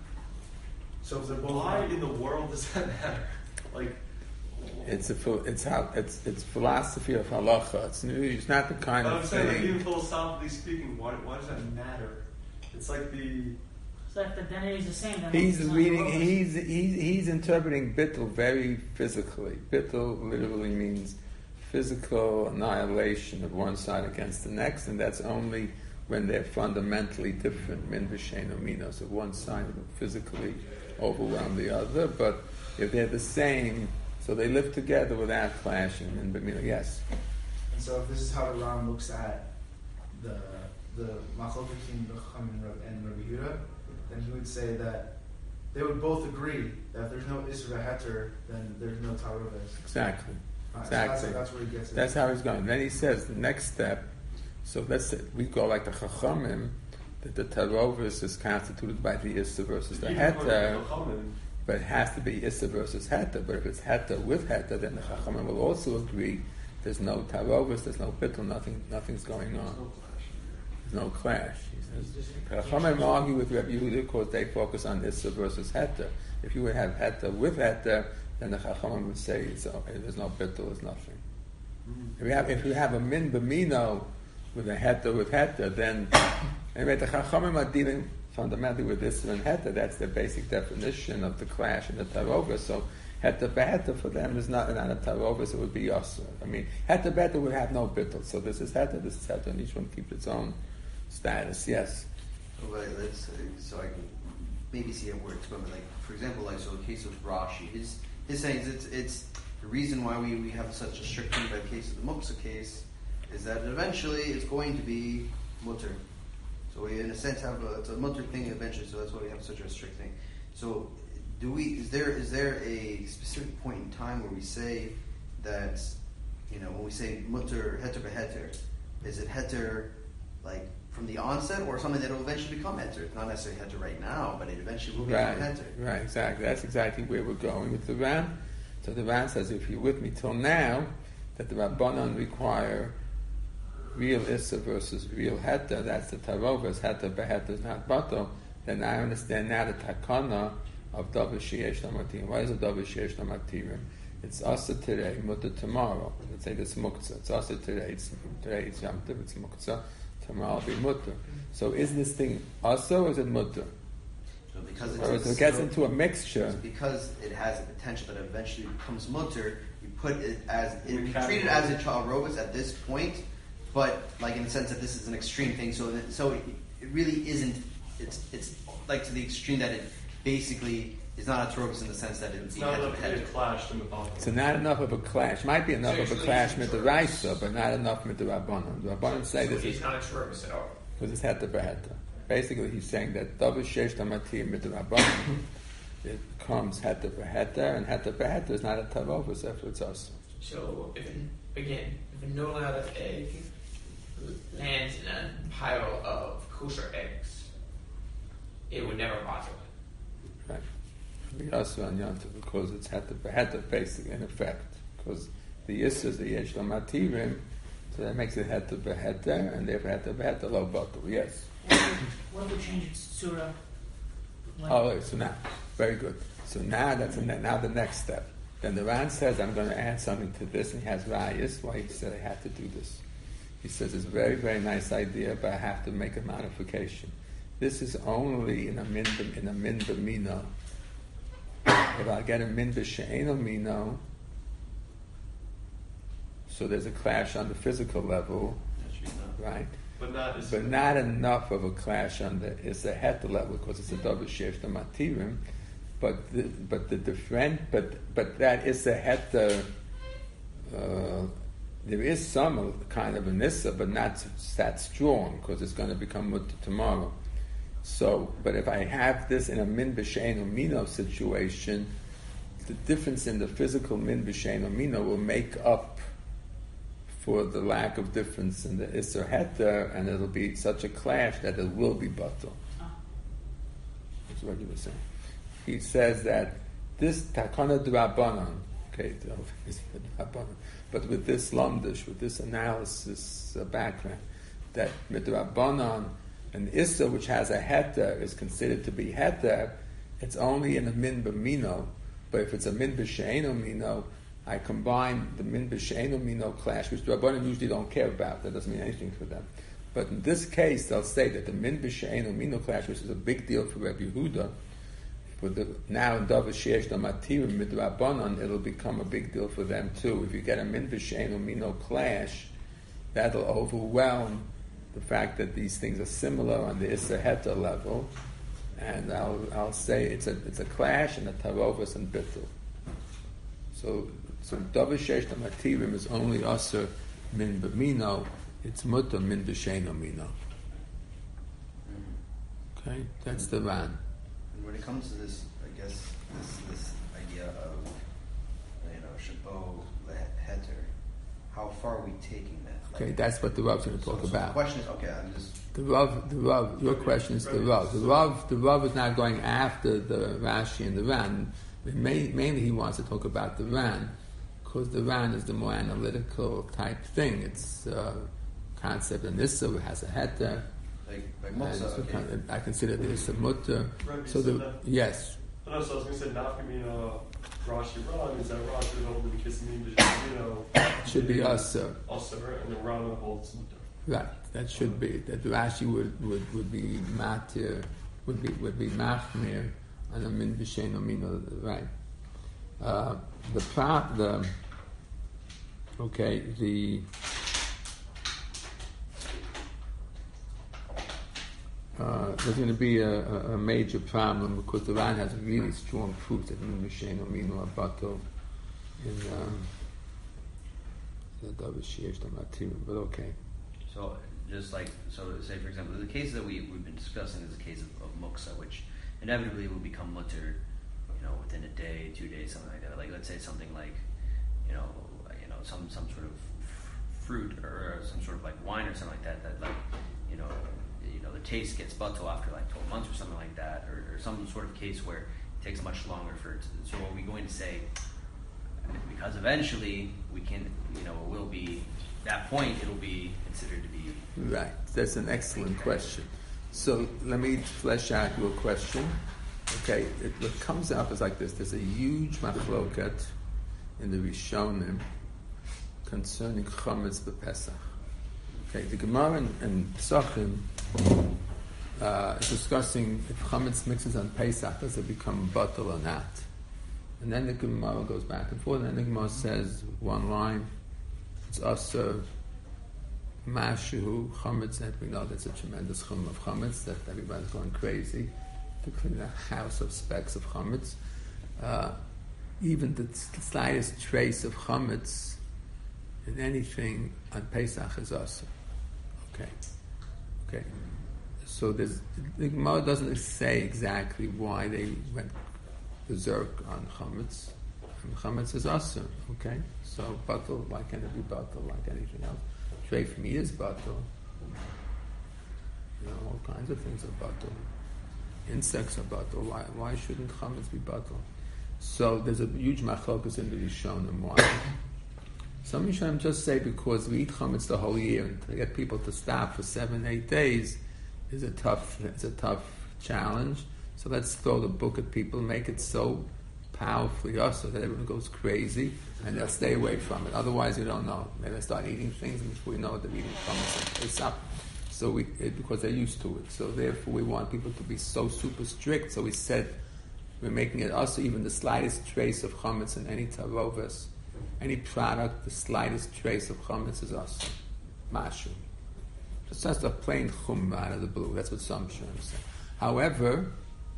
So if they're both why in the world does that matter? Like, It's philosophy of halacha. It's not the kind but of I'm saying, like, thing. even philosophically speaking, why does that matter? It's like the. So if the identity is the same, then He's it's not reading. tarovas. He's interpreting bittul very physically. Bittul literally means physical annihilation of one side against the next, and that's only when they're fundamentally different. Min v'she'enu mino. So one side will physically overwhelm the other, but if they're the same, so they live together without clashing. Min b'mino. Yes. And so if this is how the Ram looks at the machlokes between the Chachamim and Rabbi Yehuda, then he would say that they would both agree that if there's no Isra Heter, then there's no Tarovas. Exactly. So Exactly. that's where he gets it. That's how he's going. Then he says the next step. So that's it. We go like the Chachamim, that the Tarovas is constituted by the Issa versus the Heter, but it has to be Issa versus Heter. But if it's Heter with Heter, then the Chachamim will also agree there's no Tarovas, there's no bittul, nothing's going on. There's no clash. He says Chachamim argue with Rabbi Yehuda because they focus on Issa versus Heter. If you would have Heter with Heter, then the Chachamim would say it's okay, there's no bittul, there's nothing. If you have a min b'mino with a heter with heter, then anyway the Chachamim are dealing fundamentally with this and heter. That's the basic definition of the clash in the Tarovas. So Heta beheta for them is not a tarovas, it would be yasser. I mean, heta beheta would have no bittul. So this is heta, and each one keeps its own status. Yes. Well, so I can maybe see how it works. But like, for example, like so, the case of Rashi, his saying is it's the reason why we have such a strict thing by the case of the Muksa case is that eventually it's going to be mutter. So we, in a sense, it's a mutter thing eventually. So that's why we have such a strict thing. So, is there a specific point in time where we say that, when we say mutter heter beheter, is it heter like from the onset, or something that will eventually become heter? It's not necessarily heter right now, but it eventually will become heter. Right, exactly. That's exactly where we're going with the Ran. So the Ran says, if you're with me till now, that the Rabbanon require real Issa versus real Heta, that's the Tarovas, Heta beheter is not Bato, then I understand now the Takana of Davar Sheyesh Lamatim. What is a Davar Sheyesh Lamatim? It's Asa today, Mutter tomorrow. Let's say this Muktzah. It's Asa today, it's Yom Tov, it's Muktzah. Tomorrow will be Mutter. So is this thing Asa or is it Mutter? So because it gets into a mixture. So because it has the potential that it eventually becomes mutter, you put it as you treat it as a child robus at this point, but like in the sense that this is an extreme thing. So it really isn't. It's like to the extreme that it basically is not a robus in the sense that it's not enough to get clashed in the bottom. So not enough of a clash. Might be enough of a clash with the Raisa, but not enough with the Rabbanon. The Rabbanon say this is not a robus at all. Because it's Heta beheta. Basically, he's saying that Davar Sheyesh Lamatim with the Rabbanon, it comes Heta beheta, and Heta beheta is not a Tarovas after it's us. So if a no-allowed egg lands in a pile of kosher eggs, it would never bother it. Right. It'd be also on Yom Tov because it's Heta beheta, basically, in effect. Because the Yisra is the Yesh Lamatirim, so that makes it Heta beheta, and therefore Heta beheta lo batul. Yes. What would change its surah? So now, very good. So now now the next step. Then the Ran says, I'm going to add something to this, and he has rayas why he said I had to do this. He says it's a very, very nice idea, but I have to make a modification. This is only in a min b'mino. If I get a min b'she'eno mino, so there's a clash on the physical level, right? But not enough of a clash on the Issa Heta level because it's a Davar Sheyesh Lamatim. But that Issa Heta, there is some kind of an Issa, but not that strong because it's going to become Mutter tomorrow. So, but if I have this in a min b'she'eno mino situation, the difference in the physical min b'she'eno mino will make up for the lack of difference in the Isser Heta, and it'll be such a clash that it will be batal. That's what he was saying. He says that this Takana D'Rabbanan, but with this lamdish, with this analysis background, that Midrabbanan, an Isser which has a Heta is considered to be Heta, it's only in a min b'mino, but if it's a min b'she'eno mino, I combine the min b'she'eno mino clash, which the Rabbanim usually don't care about. That doesn't mean anything for them. But in this case, they'll say that the min b'she'eno mino clash, which is a big deal for Rabbi Yehuda, now in Davar Sheyesh Lamatim midrabbanan, it'll become a big deal for them too. If you get a min b'she'eno mino clash, that'll overwhelm the fact that these things are similar on the Issa Heta level, and I'll say it's a clash in the Tarovas and Bittul. So Davar Sheyesh Lamatim is only Aser min b'mino, it's Mutter min b'she'eno mino. Okay, that's the Ran. And when it comes to this, I guess this idea of Shabo Heter, how far are we taking that? Okay, that's what the Rav's going to talk about. The question is, okay, I'm just the Rav. Your question is the Rav. The Rav is not going after the Rashi and the Ran. Mainly, he wants to talk about the Ran because the Ran is the more analytical type thing. It's concept and Issa has a Heter. Like Moksa, okay. I consider this a mutter. So yes. So I was going to say, Nafkamina Rashi Ran is that Rashi would hold the Kissamim, should be Asa. Asa, and then Ran holds Mutter. Right, that should be. That Rashi would be Matir, would be Machmir, and a Min B'She'eno Mino, right. there's going to be a major problem because the Ran has really strong proof that Min B'Shein Mino Abato in the Davish Yesh Damatirim, but okay. So, say for example, the case that we've been discussing is a case of muksa, which inevitably will become mutter, within a day, 2 days, something like that. Like, let's say something like, some sort of fruit or some sort of like wine or something like that. That the taste gets buttle after like 12 months or something like that, or some sort of case where it takes much longer for it to. So, are we going to say? Because eventually we can, it will be that point. It'll be considered to be right. That's an excellent question. So let me flesh out your question. Okay, what comes up is like this. There's a huge machloket in the Rishonim concerning chametz b'Pesach. Okay, the Gemara in Pesachim is discussing if chametz mixes on Pesach, does it become batel or not? And then the Gemara goes back and forth, and then the Gemara says one line, it's also mashu chametz, that we know there's a tremendous chum of chametz, that everybody's going crazy to clean a house of specks of chametz. Even the slightest trace of chametz in anything on Pesach is also. Okay. So the Gemara doesn't say exactly why they went berserk on chametz. And chametz is also, okay? So batel, why can't it be batel like anything else? Treif meat is batel. All kinds of things are batel. Insects are batel. Why shouldn't chametz be batel? So there's a huge machlokus in the Rishonim. Why? Some Rishonim just say because we eat chametz the whole year, and to get people to stop for 7-8 days is a tough challenge. So let's throw the book at people, make it so powerfully so that everyone goes crazy, and they'll stay away from it. Otherwise, you don't know. Maybe they start eating things, and before we know it, they're eating chametz and Pesach. So because they're used to it. So therefore, we want people to be so super strict. So we said we're making it also even the slightest trace of chametz in any taroves, any product, the slightest trace of chametz is also mashu. Just a plain chum out of the blue. That's what some Rishonim say. However,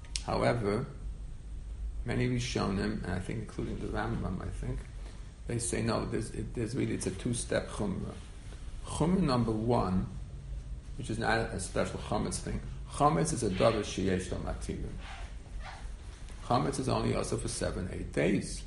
many Rishonim, and I think including the Rambam, they say no. It's a two-step chumrah. Chumrah number one, which is not a special chametz thing. Chametz is a davar sheyesh lo matirim. Chametz is only also for 7-8 days.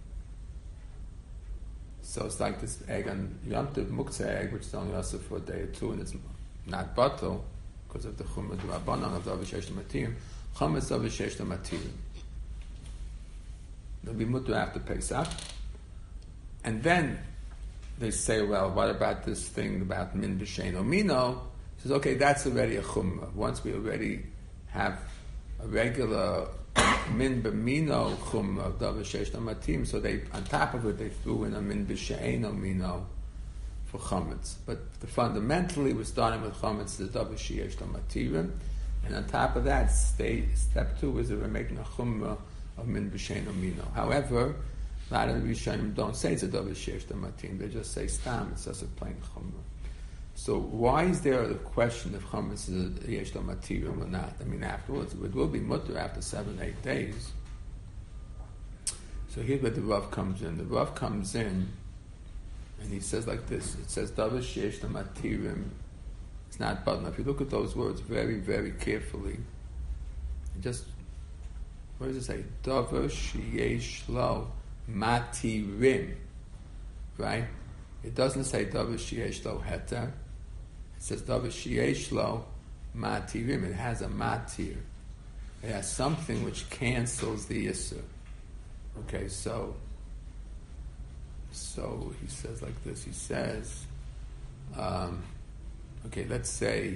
So it's like this egg on Yom Tov, muktzah egg, which is only also for a day or two, and it's not batel because of the chumrah d'Rabbanan of davar sheyesh lo matirim. Chametz davar sheyesh lo matirim. They'll be mutter after Pesach. And then they say, well, what about this thing about min b'shein o mino? He says, okay, that's already a chumrah. Once we already have a regular min b'mino chumrah of davar sheyesh lo matim, so they, on top of it, they threw in a min b'shein o mino for chametz. But fundamentally, we're starting with chametz, the davar sheyesh lo matirim, and on top of that, step 2 is that we're making a chumrah of min b'shein o mino. However, a lot of the Rishonim don't say it's a davar sheyesh lo matim. They just say stam. It's just a plain chumrah. So why is there the question if chametz is a yesh lo matirim or not? I mean, afterwards it will be mutter after 7-8 days. So here's where the Rav comes in. The Rav comes in, and he says like this. It says davar sheyesh lo matirim. It's not but. Now, if you look at those words very, very carefully, just what does it say? Davar sheyesh lo matirim, right? It doesn't say davar sheyesh lo heter. It says davar sheyesh lo matirim. It has a matir. It has something which cancels the yisur. Okay, so he says like this. He says, okay, let's say,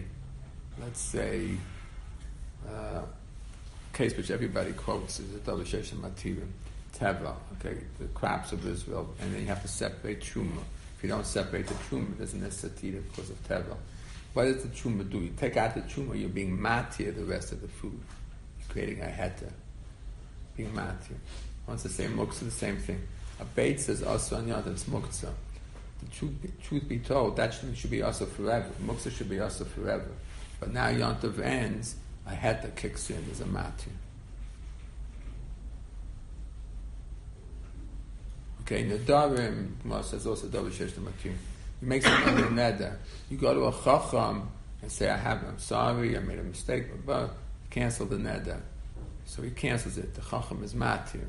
case which everybody quotes is the davar sheyesh lo matirim. Teva, okay, the crops of Israel, and then you have to separate truma. If you don't separate the truma, there's an esatira because of teva. What does the truma do? You take out the truma, you're being matir the rest of the food. You're creating a heter, being matir. wants to say muktzah, the same thing. A beit says also on yontif, it's muktzah. The truth be told, that should be also forever. Muktzah should be also forever. But now yontif ends, a heta kicks in, there's a matir. Okay, Nadarim, Gemara says also Davar Shesh Matir. You make something a neder. You go to a chacham and say, I'm sorry, I made a mistake, but cancel the neder. So he cancels it. The chacham is matir.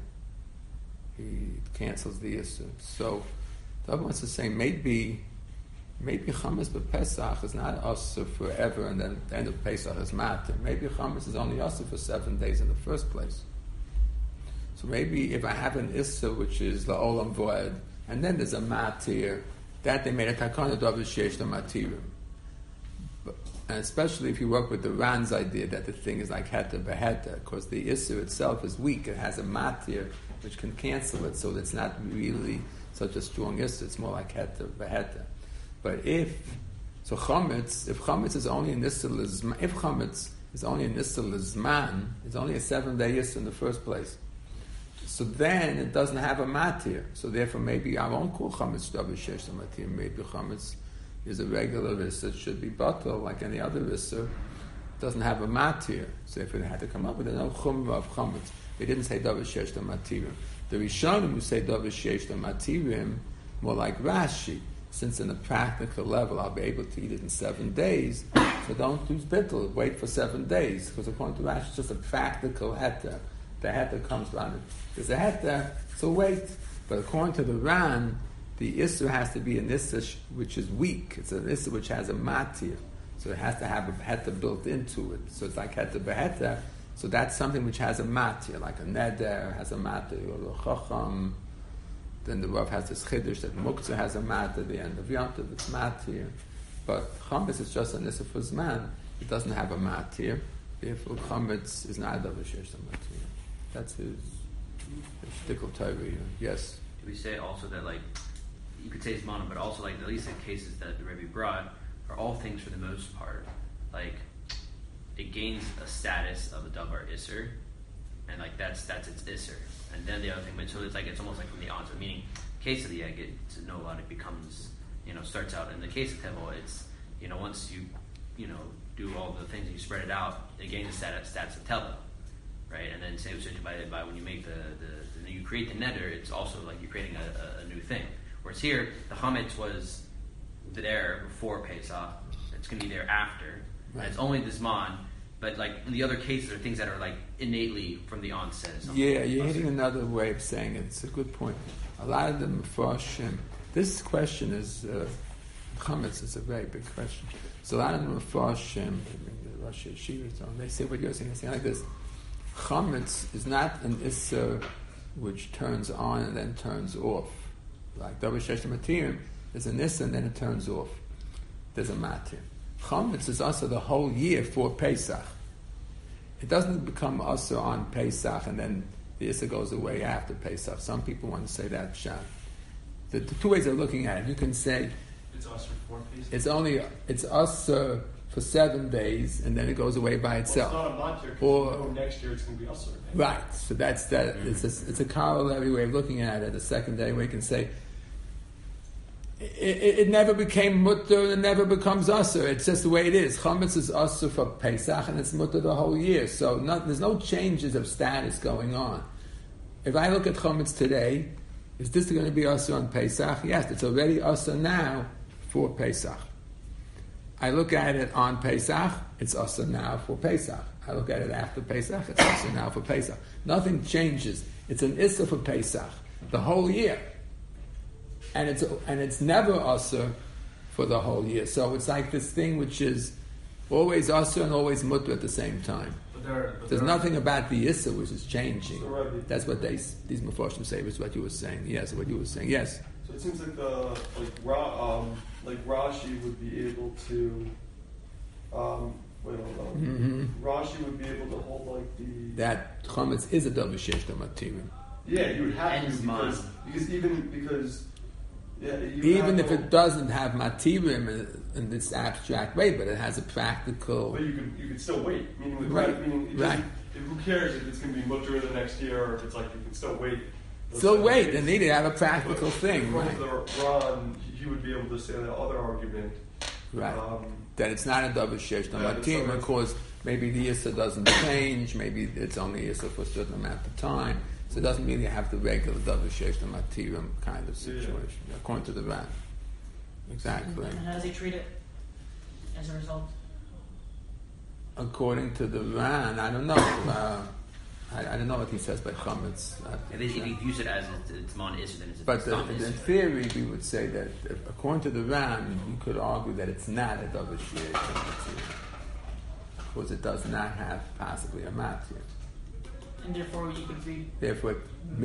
He cancels the issue. So the other wants to say maybe chametz b'Pesach is not also forever, and then the end of Pesach is matir. Maybe chametz is only also for 7 days in the first place. So maybe if I have an issa which is the olam voed, and then there's a matir, that they made a takana davar sheish matirim. And especially if you work with the Ran's idea that the thing is like heta beheta, because the issa itself is weak, it has a matir which can cancel it, so it's not really such a strong issa. It's more like heta beheta. But if chametz is only an issa lizman, if chametz is only an issa lizman, it's only a 7-day issa in the first place. So then it doesn't have a matir. So therefore maybe I won't call chametz davar sheish matir. Maybe chametz is a regular issa, it should be batal like any other issa. It doesn't have a matir. So if it had to come up with no chumrah of chametz, they didn't say davar sheish matirim. The Rishonim who say davar sheish matirim, more like Rashi, since in a practical level I'll be able to eat it in 7 days, so don't use bittul, wait for 7 days, because according to Rashi it's just a practical heta. The heta comes around it. There's a heta, so wait. But according to the Ran, the issa has to be an issa which is weak. It's an issa which has a matir. So it has to have a heta built into it. So it's like heta beheta. So that's something which has a matir, like a neder has a matir, or a chacham. Then the Rav has this chiddush that muktzah has a matir at the end of yontif, it's matir. But chametz is just an issa for zman. It doesn't have a matir. Therefore, chametz is not a davar sheish matir. That's his shtickle Torah. Yes. Do we say also that, like, you could say it's mono, but also, like, at least the cases that the Rebbe brought are all things for the most part, like, it gains a status of a davar isser, and like that's its isser. And then the other thing, so it's like it's almost like from the onset. Meaning, the case of the egg, it's no lot. It becomes, starts out. In the case of tevel, it's once you do all the things and you spread it out, it gains the status of tevel, right? And then same situation by when you make you create the neder, it's also like you're creating a new thing. Whereas here, the chametz was there before Pesach. It's going to be there after. Right. And it's only the zman. But like in the other cases are things that are like innately from the onset. Yeah, you're hitting another way of saying it. It's a good point. A lot of the Mefarshim, this question is chametz is a very big question. So a lot of the Mefarshim, the Rosh Yeshiva, they say what you're saying. They say like this: chametz is not an issa which turns on and then turns off. Like davar sheish matirim, there's an issa and then it turns off. There's a matir. Chametz is also the whole year for Pesach. It doesn't become also on Pesach and then the issa goes away after Pesach. Some people want to say that shot. The two ways of looking at it, you can say it's also for Pesach. It's also for 7 days and then it goes away by itself. Well, it's not a matir, or next year it's going to be also. Right. So that's that. It's a corollary way of looking at it. The second day we can say it never became mutter, it never becomes usher. It's just the way it is. Chametz is usher for Pesach, and it's mutter the whole year. So there's no changes of status going on. If I look at chametz today, is this going to be usher on Pesach? Yes, it's already usher now for Pesach. I look at it on Pesach, it's usher now for Pesach. I look at it after Pesach, it's usher now for Pesach. Nothing changes. It's an issa for Pesach the whole year. And it's never usher for the whole year. So it's like this thing which is always usher and always mutter at the same time. There's nothing about the issa which is changing. So that's what these Mefarshim say. Is what you were saying. Yes, what you were saying. Yes. So it seems like Rashi would be able to. Rashi would be able to hold like that chametz is a davar sheish matirim. Yeah, you would have to because Yeah, you Even have if it doesn't have matirim in this abstract way, but it has a practical. But you could still wait. Meaning, Right, Meaning, it right. who cares if it's going to be mutter the next year, or if it's like you can still wait. Still wait, and need to have a practical But thing, according right? to Ron, he would be able to say the other argument. Right. That it's not a double shesh no that it's matim, always- because maybe the Issa doesn't change, maybe it's only Issa for a certain amount of time, so it doesn't really have the regular double shesh no matim kind of situation, according to the Ran. Exactly. And how does he treat it as a result? According to the Ran, I don't know. I don't know what he says by chametz. And if he views it as it's mon isser, then it's But not in isser. theory, we would say that according to the Ran, you could argue that it's not a double shesh, because it does not have possibly a matir. And therefore you could read Therefore,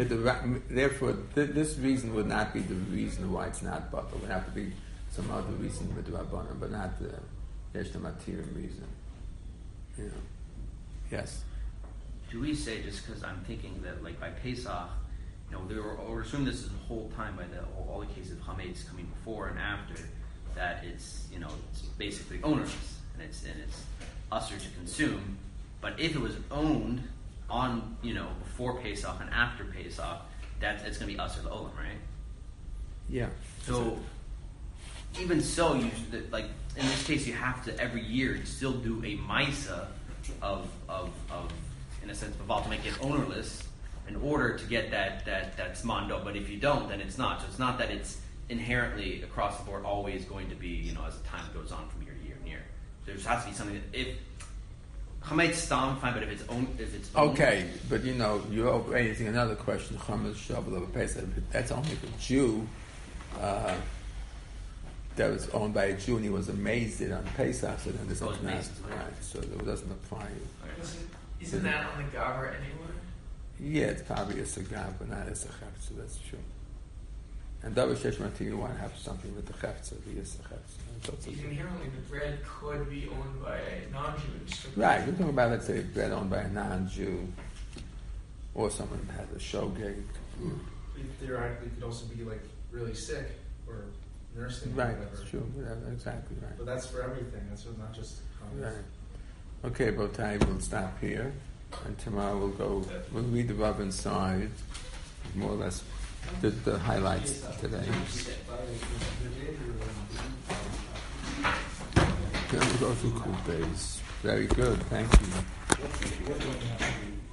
this reason would not be the reason why it's not butler. It would have to be some other reason with the Rabbanan, but not the Yesh Matirim reason. You know. Yes. Do we say, just because I'm thinking that, like by Pesach, we're assuming this is the whole time by all the cases of Hametz coming before and after, that it's it's basically ownerless and it's usher to consume. But if it was owned on before Pesach and after Pesach, it's going to be usher l'olam, right? Yeah. So even so, like in this case, you have to every year still do a misa of in a sense, to make it ownerless in order to get that smando. But if you don't, then it's not. So it's not that it's inherently across the board always going to be, as time goes on from year to year and year. There just has to be something that if chametz stam, fine, but if it's owned. Okay, but you're raising another question. Chametz shavuot over Pesach. That's only if a Jew that was owned by a Jew and he was amazed it on Pesach, so then there's nothing else. Right, so it doesn't apply. Isn't that on the Gavra anyway? Yeah, it's probably a cigar, but not as a chefetz, so that's true. And double shesh matir, you want to have something with the chefetz, the yes chefetz. Inherently, the bread could be owned by a non-Jew. Right, we're talking about, let's say, bread owned by a non-Jew, or someone who has a shogeg. Theoretically, could also be like really sick or nursing. Right, or whatever. that's true. Exactly right. But that's for everything. That's not just. Right. Okay, Botai, we'll stop here, and tomorrow we'll read the Rav inside, more or less the highlights today. Then we'll go through Kuf Beis. Very good, thank you.